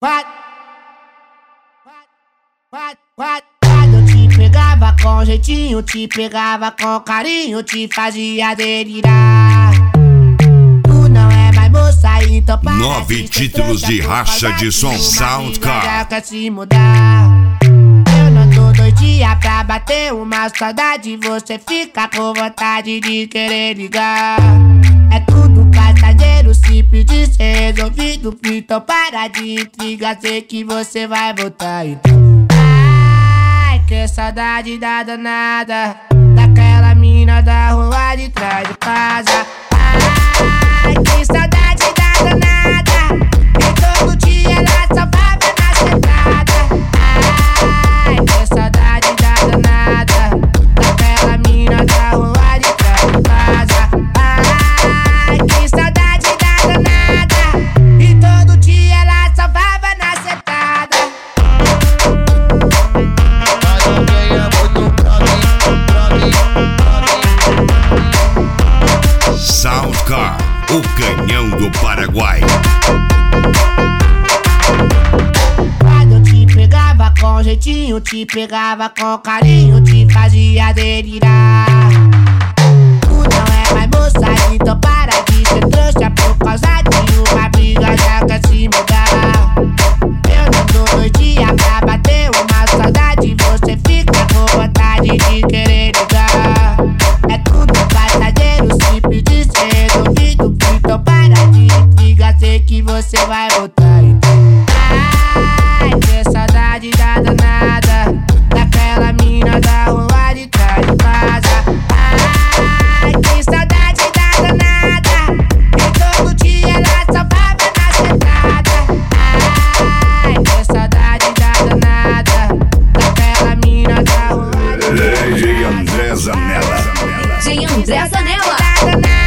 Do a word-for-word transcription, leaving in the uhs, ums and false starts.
Quando, quando, quando, quando eu te pegava com jeitinho, te pegava com carinho, te fazia delirar. Tu não é mais moça, então para. Nove títulos de racha de som Soundcar. Quer se mudar. Eu não tô doidinha pra bater uma saudade, você fica com vontade de querer ligar. É tudo passageiro, se pedir ser resolvido. Então para de intriga, sei que você vai voltar. Então, ai, que saudade da danada, daquela mina da rua de trás de casa. Ai, que saudade da danada, e todo dia ela só vai ver na sentada. Ai, que saudade da danada, daquela mina da rua de trás de casa. Ai, que saudade da danada, e todo dia ela só vai ver na sentada. Mas alguém é muito pra mim, pra mim, pra mim. Soundcar, o canhão do Paraguai. Quando eu te pegava com jeitinho, te pegava com carinho, te fazia delirar. Tu não é mais moça, então para de ser trouxa, por causa de uma briga já quer se mudar. Eu não tô doidinha pra bater uma saudade, você fica com vontade de querer ligar. É tudo passageiro, se pedir ser resolvido. Então para de intriga, sei que você vai voltar. Ai, que saudade da danada, daquela mina da rua de trás de casa. Ai, que saudade da danada, e todo dia ela só vai ver na sentada. Ai, que saudade da danada, daquela mina da rua de trás de casa. D J André Zanella. D J André Zanella. Danada.